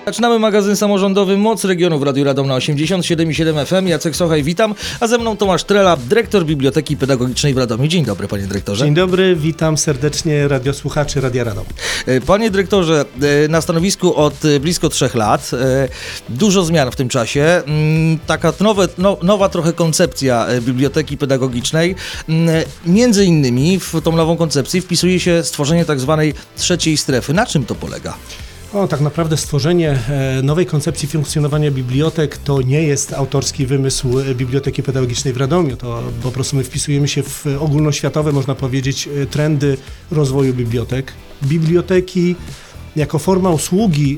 Zaczynamy magazyn samorządowy Moc Regionu w Radiu Radom na 87,7 FM. Jacek Sochaj, witam, a ze mną Tomasz Trela, dyrektor Biblioteki Pedagogicznej w Radomiu. Dzień dobry, panie dyrektorze. Dzień dobry, witam serdecznie radiosłuchaczy Radia Radom. Panie dyrektorze, na stanowisku od blisko 3 lat, dużo zmian w tym czasie, taka nowa trochę koncepcja Biblioteki Pedagogicznej. Między innymi w tą nową koncepcję wpisuje się stworzenie tak zwanej trzeciej strefy. Na czym to polega? Tak naprawdę stworzenie nowej koncepcji funkcjonowania bibliotek to nie jest autorski wymysł Biblioteki Pedagogicznej w Radomiu. To po prostu my wpisujemy się w ogólnoświatowe, można powiedzieć, trendy rozwoju bibliotek. Biblioteki jako forma usługi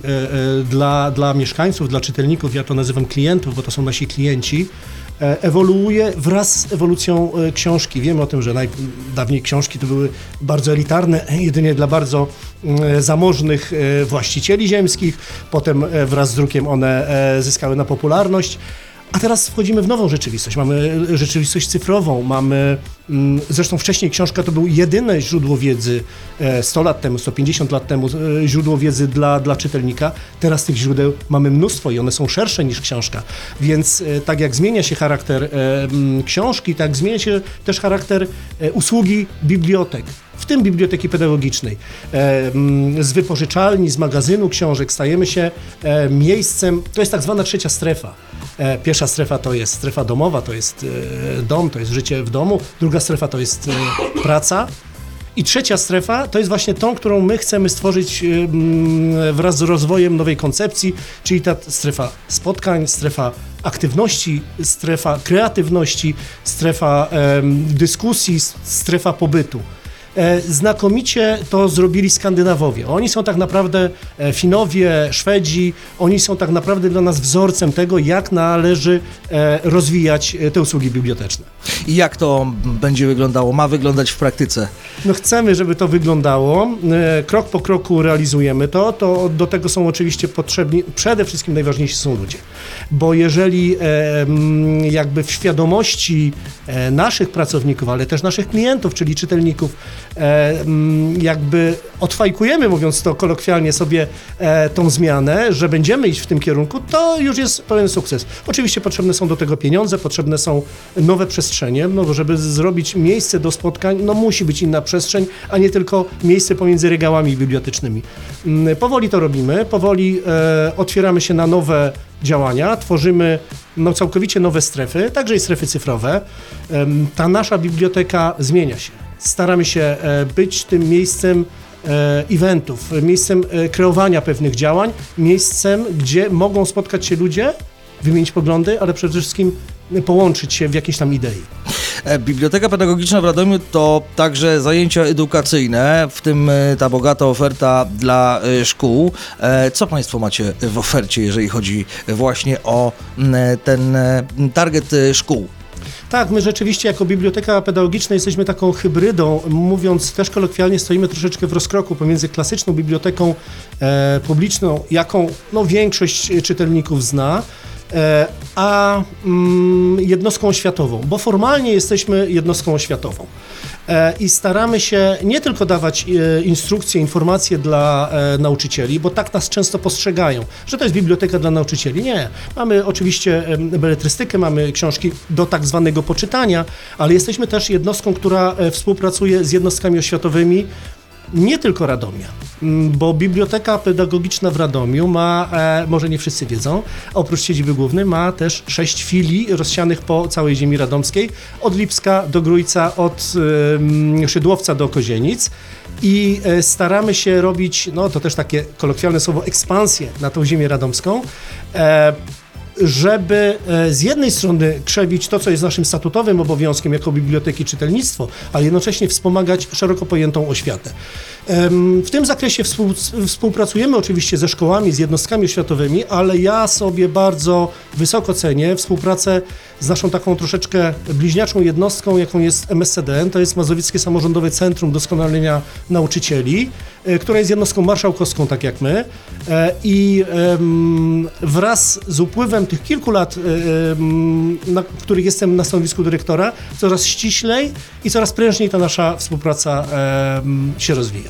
dla mieszkańców, dla czytelników, ja to nazywam klientów, bo to są nasi klienci, ewoluuje wraz z ewolucją książki. Wiemy o tym, że dawniej książki to były bardzo elitarne, jedynie dla bardzo zamożnych właścicieli ziemskich. Potem wraz z drukiem one zyskały na popularność. A teraz wchodzimy w nową rzeczywistość. Mamy rzeczywistość cyfrową, zresztą wcześniej książka to był jedyne źródło wiedzy 100 lat temu, 150 lat temu, źródło wiedzy dla czytelnika. Teraz tych źródeł mamy mnóstwo i one są szersze niż książka. Więc tak jak zmienia się charakter książki, tak zmienia się też charakter usługi bibliotek. W tym Biblioteki Pedagogicznej. Z wypożyczalni, z magazynu książek stajemy się miejscem, to jest tak zwana trzecia strefa. Pierwsza strefa to jest strefa domowa, to jest dom, to jest życie w domu. Druga strefa to jest praca. I trzecia strefa to jest właśnie tą, którą my chcemy stworzyć wraz z rozwojem nowej koncepcji, czyli ta strefa spotkań, strefa aktywności, strefa kreatywności, strefa dyskusji, strefa pobytu. Znakomicie to zrobili Skandynawowie. Oni są tak naprawdę, Finowie, Szwedzi, oni są tak naprawdę dla nas wzorcem tego, jak należy rozwijać te usługi biblioteczne. I jak to będzie wyglądało, ma wyglądać w praktyce? Chcemy, żeby to wyglądało. Krok po kroku realizujemy to do tego są oczywiście potrzebni, przede wszystkim najważniejsi są ludzie. Bo jeżeli jakby w świadomości naszych pracowników, ale też naszych klientów, czyli czytelników, jakby odfajkujemy, mówiąc to kolokwialnie sobie, tą zmianę, że będziemy iść w tym kierunku, to już jest pełen sukces. Oczywiście potrzebne są do tego pieniądze, potrzebne są nowe przestrzenie, bo żeby zrobić miejsce do spotkań, musi być inna przestrzeń, a nie tylko miejsce pomiędzy regałami bibliotecznymi. Powoli to robimy, powoli otwieramy się na nowe działania, tworzymy całkowicie nowe strefy, także i strefy cyfrowe. Ta nasza biblioteka zmienia się. Staramy się być tym miejscem eventów, miejscem kreowania pewnych działań, miejscem, gdzie mogą spotkać się ludzie, wymienić poglądy, ale przede wszystkim połączyć się w jakiejś tam idei. Biblioteka Pedagogiczna w Radomiu to także zajęcia edukacyjne, w tym ta bogata oferta dla szkół. Co Państwo macie w ofercie, jeżeli chodzi właśnie o ten target szkół? Tak, my rzeczywiście jako Biblioteka Pedagogiczna jesteśmy taką hybrydą, mówiąc też kolokwialnie, stoimy troszeczkę w rozkroku pomiędzy klasyczną biblioteką publiczną, jaką większość czytelników zna, a jednostką oświatową, bo formalnie jesteśmy jednostką oświatową. I staramy się nie tylko dawać instrukcje, informacje dla nauczycieli, bo tak nas często postrzegają, że to jest biblioteka dla nauczycieli. Nie. Mamy oczywiście beletrystykę, mamy książki do tak zwanego poczytania, ale jesteśmy też jednostką, która współpracuje z jednostkami oświatowymi, nie tylko Radomia, bo Biblioteka Pedagogiczna w Radomiu ma, może nie wszyscy wiedzą, oprócz siedziby głównej ma też 6 filii rozsianych po całej ziemi radomskiej, od Lipska do Grójca, od Szydłowca do Kozienic i staramy się robić, to też takie kolokwialne słowo, ekspansję na tą ziemię radomską, żeby z jednej strony krzewić to, co jest naszym statutowym obowiązkiem jako biblioteki czytelnictwo, ale jednocześnie wspomagać szeroko pojętą oświatę. W tym zakresie współpracujemy oczywiście ze szkołami, z jednostkami oświatowymi, ale ja sobie bardzo wysoko cenię współpracę z naszą taką troszeczkę bliźniaczą jednostką, jaką jest MSCDN, to jest Mazowieckie Samorządowe Centrum Doskonalenia Nauczycieli, która jest jednostką marszałkowską, tak jak my, i wraz z upływem tych kilku lat, w których jestem na stanowisku dyrektora, coraz ściślej i coraz prężniej ta nasza współpraca się rozwija.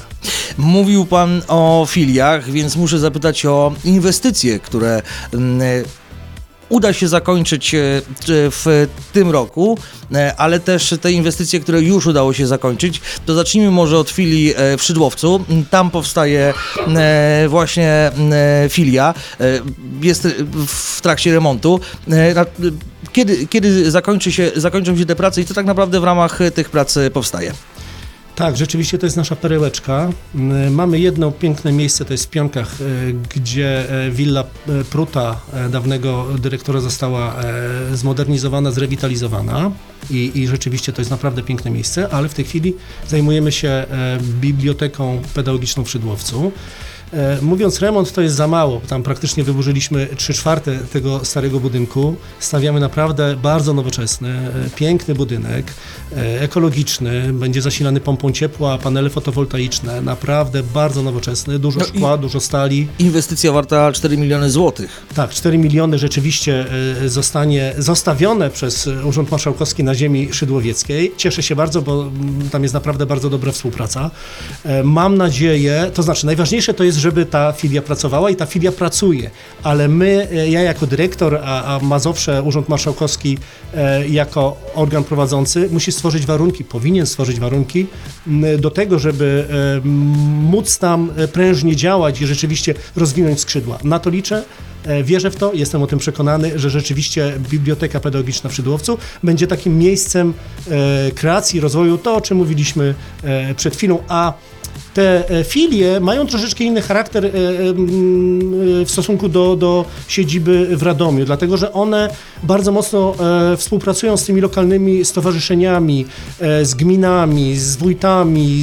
Mówił Pan o filiach, więc muszę zapytać o inwestycje, które uda się zakończyć w tym roku, ale też te inwestycje, które już udało się zakończyć. To zacznijmy może od filii w Szydłowcu. Tam powstaje właśnie filia. Jest w trakcie remontu. Kiedy zakończą się te prace i co tak naprawdę w ramach tych prac powstaje? Tak, rzeczywiście to jest nasza perełeczka. Mamy jedno piękne miejsce, to jest w Pionkach, gdzie willa Pruta, dawnego dyrektora, została zmodernizowana, zrewitalizowana i rzeczywiście to jest naprawdę piękne miejsce, ale w tej chwili zajmujemy się biblioteką pedagogiczną w Szydłowcu. Mówiąc remont, to jest za mało, tam praktycznie wyburzyliśmy 3/4 tego starego budynku. Stawiamy naprawdę bardzo nowoczesny, piękny budynek, ekologiczny, będzie zasilany pompą ciepła, panele fotowoltaiczne, naprawdę bardzo nowoczesny, dużo szkła, dużo stali. Inwestycja warta 4 miliony złotych. Tak, 4 miliony rzeczywiście zostanie zostawione przez Urząd Marszałkowski na ziemi szydłowieckiej. Cieszę się bardzo, bo tam jest naprawdę bardzo dobra współpraca. Mam nadzieję, to znaczy najważniejsze to jest, żeby ta filia pracowała i ta filia pracuje, ale my, ja jako dyrektor, a Mazowsze, Urząd Marszałkowski jako organ prowadzący musi stworzyć warunki, powinien stworzyć warunki do tego, żeby móc tam prężnie działać i rzeczywiście rozwinąć skrzydła. Na to liczę. Wierzę w to, jestem o tym przekonany, że rzeczywiście Biblioteka Pedagogiczna w Szydłowcu będzie takim miejscem kreacji, rozwoju, to o czym mówiliśmy przed chwilą, a te filie mają troszeczkę inny charakter w stosunku do siedziby w Radomiu, dlatego że one bardzo mocno współpracują z tymi lokalnymi stowarzyszeniami, z gminami, z wójtami,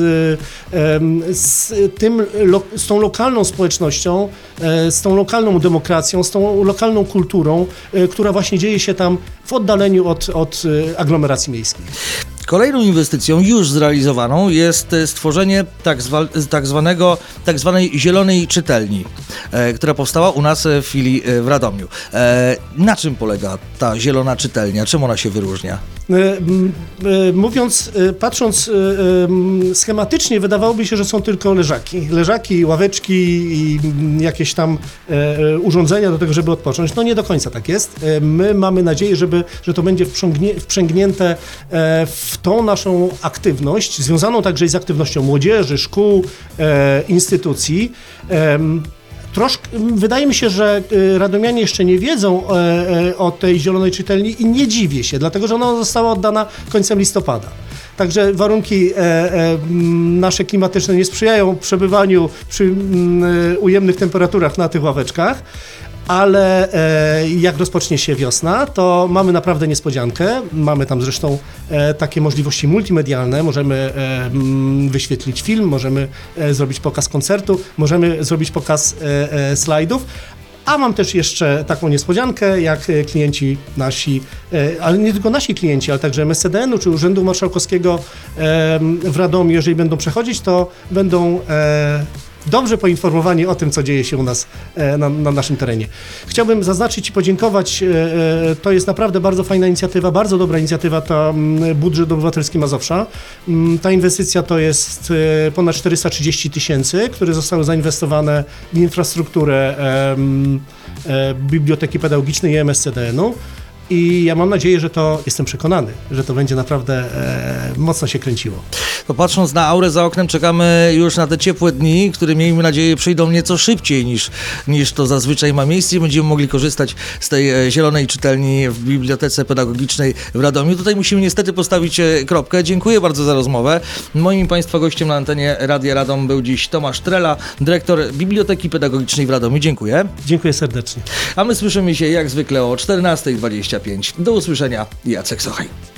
z tą lokalną społecznością, z tą lokalną demokracją, z tą lokalną kulturą, która właśnie dzieje się tam w oddaleniu od aglomeracji miejskiej. Kolejną inwestycją już zrealizowaną jest stworzenie tak zwanej zielonej czytelni, która powstała u nas w filii w Radomiu. Na czym polega ta zielona czytelnia? Czym ona się wyróżnia? Patrząc schematycznie, wydawałoby się, że są tylko leżaki, ławeczki i jakieś tam urządzenia do tego, żeby odpocząć. No nie do końca tak jest. My mamy nadzieję, że to będzie wprzęgnięte w tą naszą aktywność, związaną także z aktywnością młodzieży, szkół, instytucji. Wydaje mi się, że radomianie jeszcze nie wiedzą o tej zielonej czytelni i nie dziwię się, dlatego że ona została oddana końcem listopada. Także warunki nasze klimatyczne nie sprzyjają przebywaniu przy ujemnych temperaturach na tych ławeczkach, ale jak rozpocznie się wiosna, to mamy naprawdę niespodziankę. Mamy tam zresztą takie możliwości multimedialne. Możemy wyświetlić film, możemy zrobić pokaz koncertu, możemy zrobić pokaz slajdów. A mam też jeszcze taką niespodziankę, jak klienci nasi, ale nie tylko nasi klienci, ale także MSCDN-u czy Urzędu Marszałkowskiego w Radomiu, jeżeli będą przechodzić, to będą dobrze poinformowani o tym, co dzieje się u nas na naszym terenie. Chciałbym zaznaczyć i podziękować, to jest naprawdę bardzo fajna inicjatywa, bardzo dobra inicjatywa, to budżet obywatelski Mazowsza. Ta inwestycja to jest ponad 430 000, które zostały zainwestowane w infrastrukturę Biblioteki Pedagogicznej i MSCDN-u. I ja mam nadzieję, jestem przekonany, że to będzie naprawdę mocno się kręciło. To patrząc na aurę za oknem, czekamy już na te ciepłe dni, które miejmy nadzieję przyjdą nieco szybciej niż to zazwyczaj ma miejsce i będziemy mogli korzystać z tej zielonej czytelni w Bibliotece Pedagogicznej w Radomiu. Tutaj musimy niestety postawić kropkę. Dziękuję bardzo za rozmowę. Moim Państwa gościem na antenie Radia Radom był dziś Tomasz Trela, dyrektor Biblioteki Pedagogicznej w Radomiu. Dziękuję. Dziękuję serdecznie. A my słyszymy się jak zwykle o 14:25. Do usłyszenia. Jacek Sochaj.